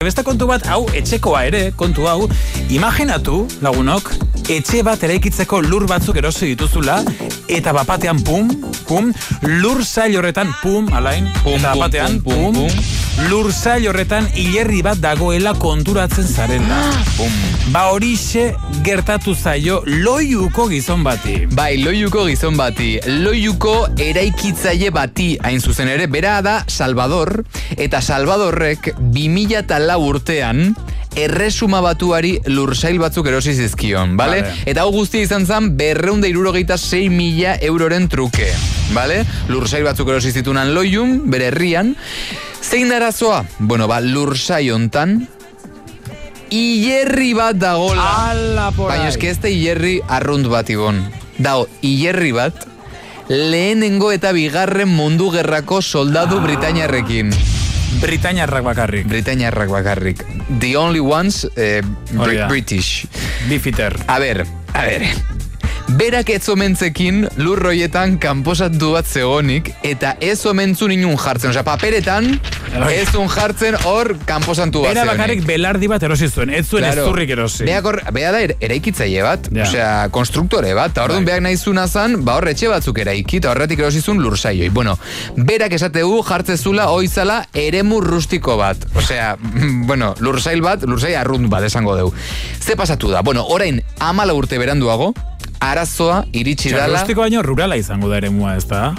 Beste kontu bat, hau, etxekoa ere, kontu hau, imaginatu, lagunok, etxe bat eraikitzeko lur batzuk erosi dituzula, eta bapatean, pum, lur zail horretan, pum, alain, eta bapatean, pum, lur zail horretan hilerri bat dagoela konturatzen zarela. Ba horixe gertatu zaio loiuko gizon bati. Bai, loiuko gizon bati. Loiuko eraikitzaile bati, hain zuzen ere, bera da Salvador, eta Salvadorrek 2004 urtean Erresuma Batuari lursail batzuk erosi zizkion, bale? Eta hau guztia izan zen 276.000 euroren truke, bale? Lursail batzuk erosi zitunan loiun, bere herrian. Zein arazoa? Bueno, lursail hontan hilerri bat dagola. Baina eske ez da hilerri arrunt bat igon. Dago, hilerri bat lehenengo eta bigarren mundu gerrako soldadu britainiarrekin. Britainiarrak bakarrik. The only ones British. Bifiter. A ver. Berak ez omentzekin lurroietan kanposatu bat zegonik, eta ez omentzu ninun jartzen. Osea, paperetan ez un jartzen hor kanposantu bat zegonik. Bera bakarrik belardi bat erosi zuen, ez zuen ez zurrik erosi. Bea da eraikitzaile bat, osea, konstruktore bat, eta orduan beak nahi zuna zan, hor etxe batzuk eraiki, eta horretik erosi zuen lursaioi. Bueno, berak esategu jartzezula oizala eremu rustiko bat. Osea, bueno, lursail arrunt bat esango deu. Ze pasatu da? Bueno, orain 14 urte beranduago, arazoa iritsi dala... Rustiko baino rurala izango da eremua, ez da?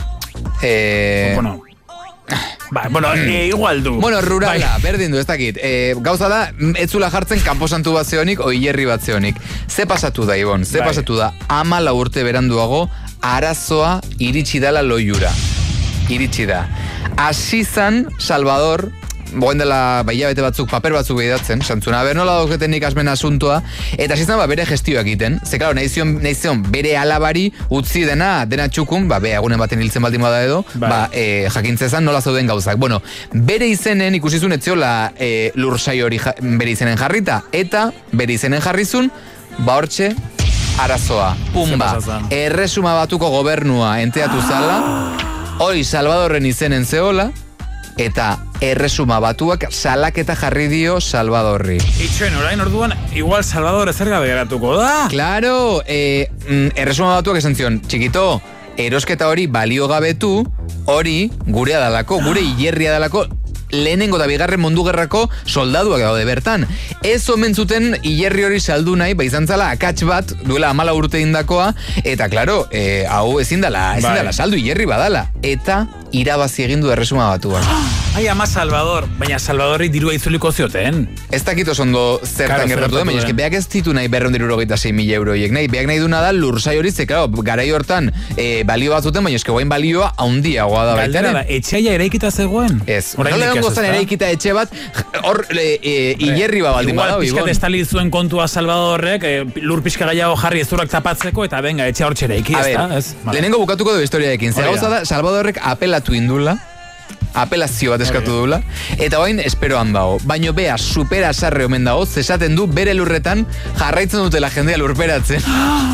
Igual du. Bueno, rurala, berdin du, ez dakit. Gauza da, ez zula jartzen kanposantu bat zeonik, o hilerri bat zeonik. Ze pasatu da, Ibon? Ze pasatu da, 14 urte beranduago, arazoa iritsi dala loiura. Iritsi da. Asizan, Salvador... Boen dela hilabete batzuk, paper batzuk behidatzen, santzuna, nola dauketen nik asmen asuntoa, eta zizan bere gestioak egiten. Ze, klaro, nahi zion bere alabari utzi dena txukun, egunen baten hiltzen baldin bada edo, jakintzezan nola zauden gauzak. Bueno, bere izenen ikusizun etziola lursai hori bere izenen jarrita, eta bere izenen jarrizun, hortxe, arazoa. Pumba, Erresuma Batuko gobernua enteatu zala, hori Salvadorren izenen zeola, eta Erresuma Batuak salaketa jarri dio Salvadorri. Itxoen, orain orduan, igual Salvador ezer gabe geratuko da. Claro, Erresuma Batuak esan zion, txikito, erosketa hori balio gabetu, hori gurea dalako, gure hilerria dalako, lehenengo da bigarren mundu gerrako soldaduak daude bertan. Ez omen zuten hilerri hori saldu nahi, izan zala akats bat, duela 14 urte indakoa, eta klaro, hau ezin dala saldu hilerri badala. Eta irabazi egin du Erresuma Batuak. Ai, ama Salvador, baina Salvadorri dirua itzuliko zioten. Ez dakit oso ondo zertan gertatu den, baina eske beak ez ditu nahi 276.000 euroiek nahi, beak nahi duna da lursai hori, ze, klaro, garai hortan balio bat zuten, baina eske guain balioa haundiagoa da baita. Galdera da, etxeia eraikita zegoen? Ez, nola gozan eraikita etxe bat, hor hilerri bat baldin badau. Igual, pixkat estali zuen kontua Salvadorrek, lur pixka gaiago jarri ezurrak tapatzeko, eta venga, etxe hor txeraiki, ez da? Lehenengo bukatuko du historiaekin, ze gauza da, Salvadorrek apelatu indula, apelazio bat eskatu dula, eta oain esperoan dago. Baino bea supera sarre omen dago, zesaten du bere lurretan jarraitzen dutela jendea lurperatzen.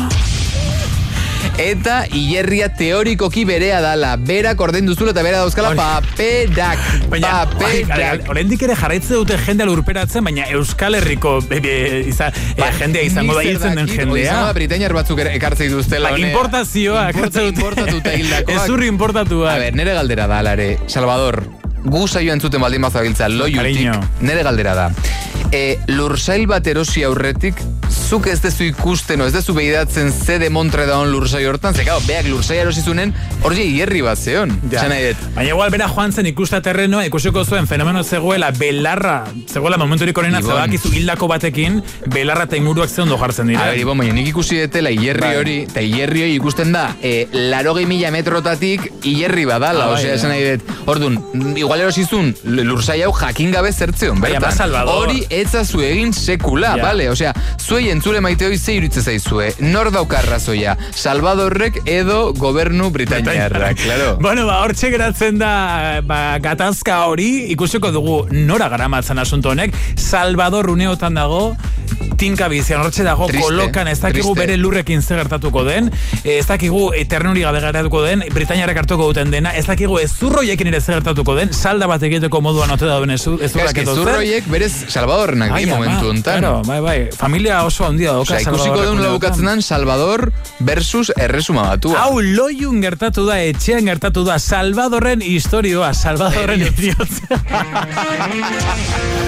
Eta hilerria teorikoki berea dala. Berak ordaindu zula eta bera dauzkala paperak. Oraindik ere jarraitzen dute jendea lurperatzen, baina Euskal Herriko jendea izango da hiltzen den jendea. Izango da britainiar batzuk ekartzei duztela. Importazioa ekartzei dute. Importatuta hildakoak. Ezurri importatua. A ber, nere galdera da, alare. Salvador, gu saioa entzuten baldin bazabiltza loiutik. Nere galdera da. Lursail bat erosi aurretik, zuk ez dezu ikusten, ez dezu behidatzen ze demontre daun lursai hortan, ze gau, beak lursai erosi zunen, hori hierri bat zeon. Baina igual bera joan zen ikusta terrenoa, ikusiko zuen fenomeno zegoela, zegoela momenturik horrena zebakizu hildako batekin, belarra eta inguruak ze ondo jartzen dira. A ber, Ibon, baina nik ikusi detela hierri hori, eta hierri hori ikusten da, 80.000 metrotatik hierri badala, osea, esan nahi dut, orduan, igual erosizun lursail hau jakin gabe zertzeon, bertan. Hori etzazu egin sekula, bale? Osea, zuei entzule maite hoi ze iritze zaizue. Nor dauka arrazoia, Salvadorrek edo gobernu britainiarrak, claro. Bueno, hortxe geratzen da gatazka hori, ikusiko dugu nora garamatzen asunto honek, Salvador uneotan dago, tinka bizian, hortxe dago triste, kolokan, ez dakigu bere lurrekin zer gertatuko den, ez dakigu eternuri gabe gertatuko den, Britainiarrak hartuko duten dena, ez dakigu ezurroiekin ere zer gertatuko den, salda bat egiteko moduan ote dauden ezurrak edo zer. Ezurroiek berez Salvadorrenak di momentu hontan. Claro, bai, familia oso handia doka. Ikusiko duen labukatzen den Salvador versus Erresuma Batua. Hau loiun gertatu da, etxean gertatu da, Salvadorren historioa, Salvadorren idiotza.